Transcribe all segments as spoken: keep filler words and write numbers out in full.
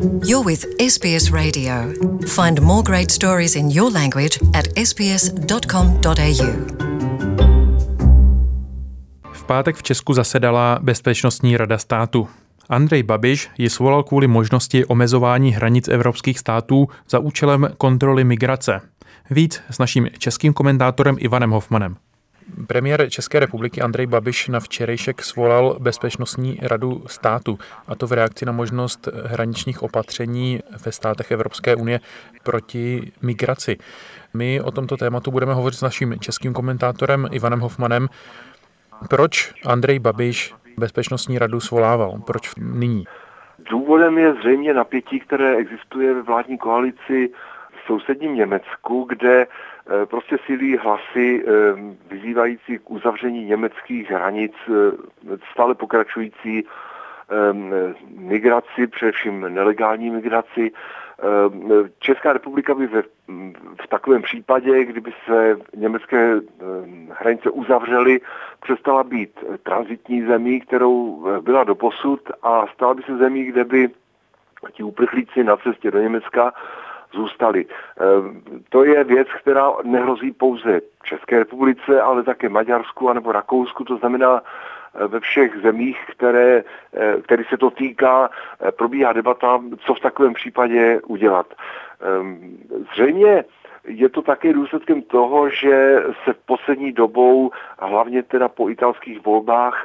You're with S B S Radio. Find more great stories in your language at s b s dot com dot a u. V pátek v Česku zasedala Bezpečnostní rada státu. Andrej Babiš ji svolal kvůli možnosti omezování hranic evropských států za účelem kontroly migrace. Víc s naším českým komentátorem Ivanem Hofmanem. Premiér České republiky Andrej Babiš na včerejšek svolal Bezpečnostní radu státu, a to v reakci na možnost hraničních opatření ve státech Evropské unie proti migraci. My o tomto tématu budeme hovořit s naším českým komentátorem Ivanem Hofmanem. Proč Andrej Babiš Bezpečnostní radu svolával? Proč nyní? Důvodem je zřejmě napětí, které existuje ve vládní koalici v sousedním Německu, kde prostě sílí hlasy vyzývající k uzavření německých hranic, stále pokračující migraci, především nelegální migraci. Česká republika by ve, v takovém případě, kdyby se německé hranice uzavřely, přestala být tranzitní zemí, kterou byla doposud, a stala by se zemí, kde by ti uprchlíci na cestě do Německa zůstali. To je věc, která nehrozí pouze České republice, ale také Maďarsku anebo Rakousku, to znamená ve všech zemích, které, který se to týká, probíhá debata, co v takovém případě udělat. Zřejmě je to také důsledkem toho, že se v poslední dobou, hlavně teda po italských volbách,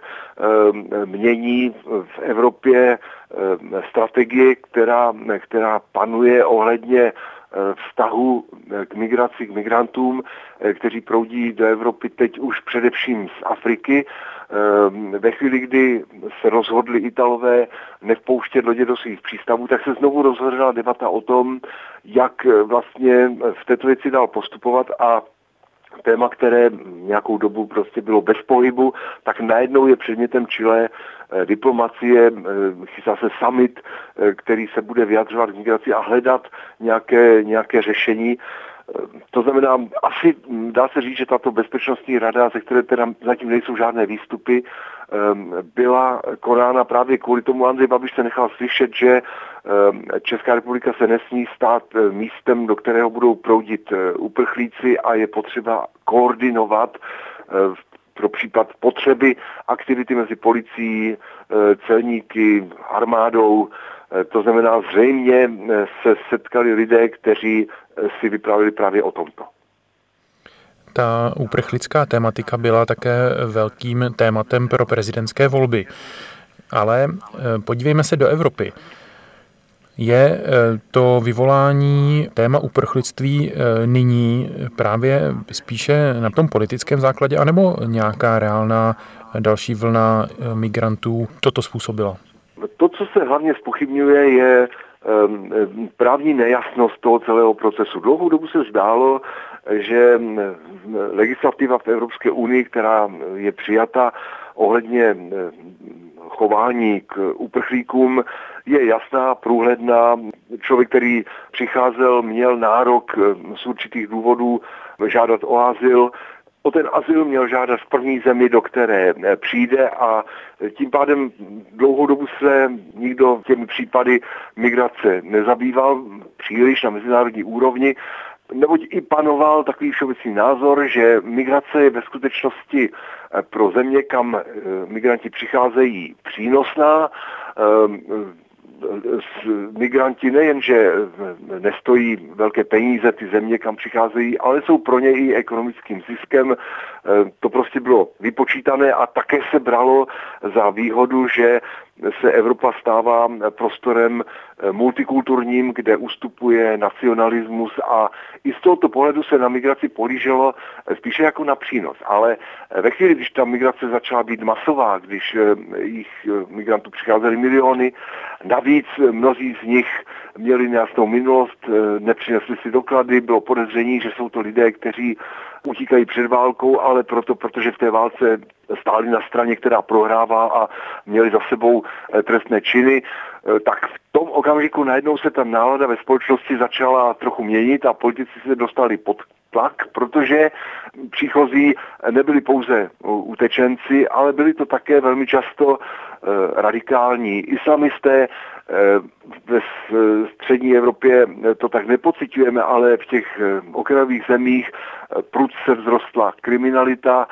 mění v Evropě strategie, která, která panuje ohledně vztahu k migraci, k migrantům, kteří proudí do Evropy teď už především z Afriky. Ve chvíli, kdy se rozhodli Italové nevpouštět lodě do svých přístavů, tak se znovu rozhodla debata o tom, jak vlastně v této věci dál postupovat, a téma, které nějakou dobu prostě bylo bez pohybu, tak najednou je předmětem čilé diplomacie, chystá se summit, který se bude vyjadřovat k migraci a hledat nějaké, nějaké řešení. To znamená, asi dá se říct, že tato bezpečnostní rada, ze které teda zatím nejsou žádné výstupy, byla konána právě kvůli tomu. Andrej Babiš se nechal slyšet, že Česká republika se nesmí stát místem, do kterého budou proudit uprchlíci, a je potřeba koordinovat pro případ potřeby aktivity mezi policií, celníky, armádou. To znamená, zřejmě se setkali lidé, kteří si vyprávěli právě o tomto. Ta uprchlická tematika byla také velkým tématem pro prezidentské volby. Ale podívejme se do Evropy. Je to vyvolání téma uprchlictví nyní právě spíše na tom politickém základě, anebo nějaká reálná další vlna migrantů toto způsobila? To, co se hlavně zpochybňuje, je právní nejasnost toho celého procesu. Dlouhou dobu se zdálo, že legislativa v Evropské unii, která je přijata ohledně chování k uprchlíkům, je jasná, průhledná. Člověk, který přicházel, měl nárok z určitých důvodů žádat o azyl. O ten azyl měl žádat v první zemi, do které přijde, a tím pádem dlouhou dobu se nikdo těmi případy migrace nezabýval příliš na mezinárodní úrovni, neboť i panoval takový všeobecný názor, že migrace je ve skutečnosti pro země, kam migranti přicházejí, přínosná. Migranti nejenže nestojí velké peníze, ty země, kam přicházejí, ale jsou pro ně i ekonomickým ziskem. To prostě bylo vypočítané, a také se bralo za výhodu, že se Evropa stává prostorem multikulturním, kde ustupuje nacionalismus, a i z tohoto pohledu se na migraci pohlíželo spíše jako na přínos. Ale ve chvíli, když ta migrace začala být masová, když jich migrantů přicházely miliony, navíc mnozí z nich měli nejasnou minulost, nepřinesli si doklady, bylo podezření, že jsou to lidé, kteří utíkají před válkou, ale proto, protože v té válce stáli na straně, která prohrává, a měli za sebou trestné činy, tak v tom okamžiku najednou se ta nálada ve společnosti začala trochu měnit a politici se dostali pod tlak, protože příchozí nebyli pouze utečenci, ale byli to také velmi často radikální islamisté. Ve střední Evropě to tak nepociťujeme, ale v těch okrajových zemích prudce vzrostla kriminalita.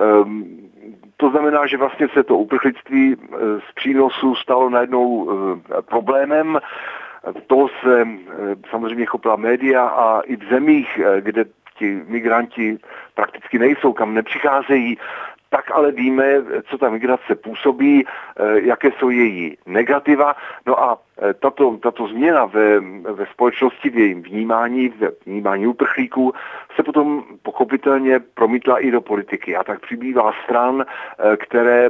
To znamená, že vlastně se to uprchlictví z přínosu stalo najednou problémem. To se samozřejmě chopila média a i v zemích, kde ti migranti prakticky nejsou, kam nepřicházejí, tak ale víme, co ta migrace působí, jaké jsou její negativa. No a tato, tato změna ve, ve společnosti, v jejím vnímání, v vnímání uprchlíků se potom pochopitelně promítla i do politiky. A tak přibývá stran, které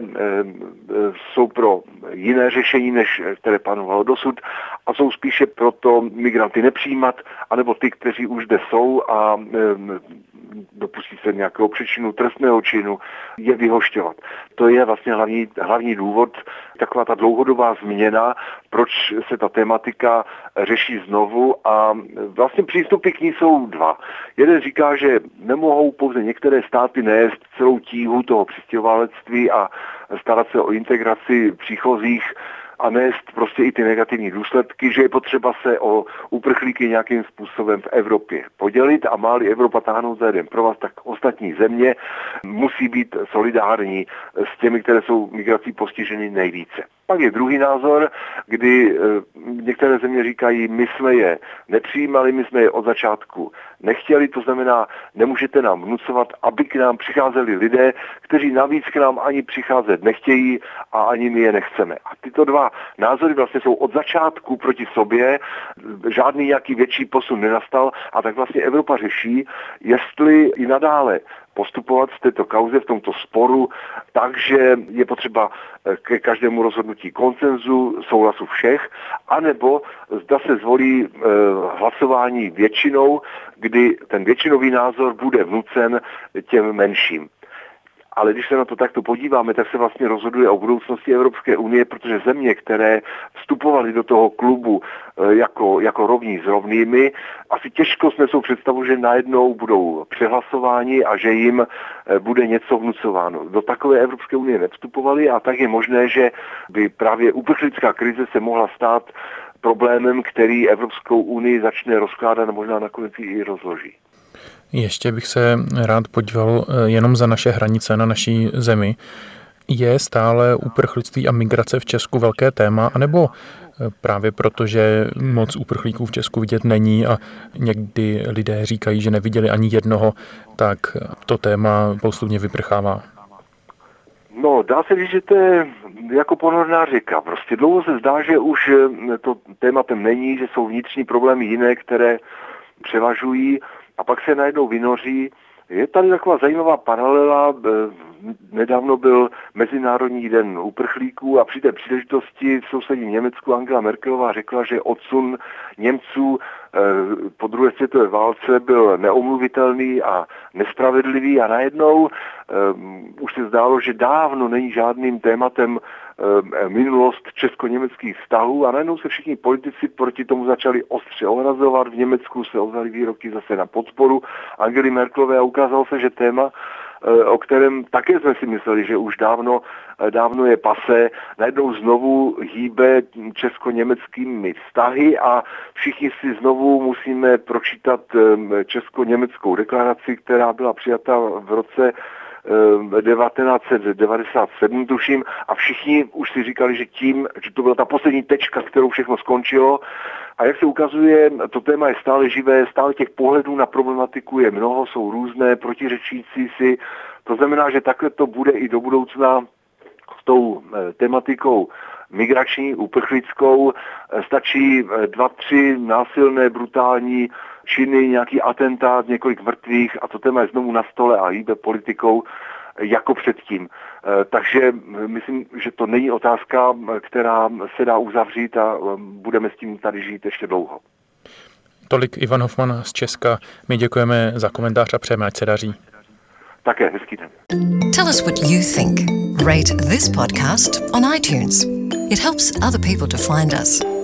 jsou pro jiné řešení, než které panovalo dosud, a jsou spíše proto migranty nepřijímat, anebo ty, kteří už zde jsou a dopustí se nějakého přečinu, trestného činu, je vyhošťovat. To je vlastně hlavní, hlavní důvod, taková ta dlouhodobá změna, proč se ta tematika řeší znovu, a vlastně přístupy k ní jsou dva. Jeden říká, že nemohou pouze některé státy nést celou tíhu toho přistěhovalectví a starat se o integraci příchozích a nést prostě i ty negativní důsledky, že je potřeba se o uprchlíky nějakým způsobem v Evropě podělit, a má-li Evropa táhnout za jeden provaz, tak ostatní země musí být solidární s těmi, které jsou migrací postiženy nejvíce. Pak je druhý názor, kdy některé země říkají, my jsme je nepřijímali, my jsme je od začátku nechtěli, to znamená, nemůžete nám vnucovat, aby k nám přicházeli lidé, kteří navíc k nám ani přicházet nechtějí a ani my je nechceme. A tyto dva názory vlastně jsou od začátku proti sobě, žádný nějaký větší posun nenastal, a tak vlastně Evropa řeší, jestli i nadále postupovat v této kauze, v tomto sporu, takže je potřeba ke každému rozhodnutí konsenzu, souhlasu všech, anebo zda se zvolí e, hlasování většinou, kdy ten většinový názor bude vnucen těm menším. Ale když se na to takto podíváme, tak se vlastně rozhoduje o budoucnosti Evropské unie, protože země, které vstupovaly do toho klubu jako, jako rovní s rovnými, asi těžko snesou představu, že najednou budou přehlasováni a že jim bude něco vnucováno. Do takové Evropské unie nevstupovaly, a tak je možné, že by právě uprchlická krize se mohla stát problémem, který Evropskou unii začne rozkládat a možná nakonec i rozloží. Ještě bych se rád podíval jenom za naše hranice na naší zemi. Je stále uprchlictví a migrace v Česku velké téma, anebo právě proto, že moc uprchlíků v Česku vidět není a někdy lidé říkají, že neviděli ani jednoho, tak to téma postupně vyprchává? No, dá se říct, že to je jako ponorná řeka. Prostě dlouho se zdá, že už to tématem není, že jsou vnitřní problémy jiné, které převažují, a pak se najednou vynoří. Je tady taková zajímavá paralela. Nedávno byl Mezinárodní den uprchlíků a při té příležitosti v sousedním Německu Angela Merkelová řekla, že odsun Němců po druhé světové válce byl neomluvitelný a nespravedlivý, a najednou um, už se zdálo, že dávno není žádným tématem um, minulost česko-německých vztahů, a najednou se všichni politici proti tomu začali ostře ohrazovat. V Německu se ozvaly výroky zase na podporu Angely Merkelové a ukázalo se, že téma, o kterém také jsme si mysleli, že už dávno, dávno je pasé, najednou znovu hýbe česko-německými vztahy, a všichni si znovu musíme pročítat česko-německou deklaraci, která byla přijata v roce devatenáct set devadesát sedm, tuším, a všichni už si říkali, že tím, že to byla ta poslední tečka, kterou všechno skončilo. A jak se ukazuje, to téma je stále živé, stále těch pohledů na problematiku je mnoho, jsou různé, protiřečící si. To znamená, že takhle to bude i do budoucna s tou tematikou migrační, uprchlickou. Stačí dva, tři násilné, brutální činy, nějaký atentát, několik mrtvých, a to téma je znovu na stole a hýbe politikou jako předtím. Takže myslím, že to není otázka, která se dá uzavřít, a budeme s tím tady žít ještě dlouho. Tolik Ivan Hofman z Česka. My děkujeme za komentář a přejeme, ať se daří. Také, hezký den. Tell us what you think. Rate this podcast on iTunes. It helps other people to find us.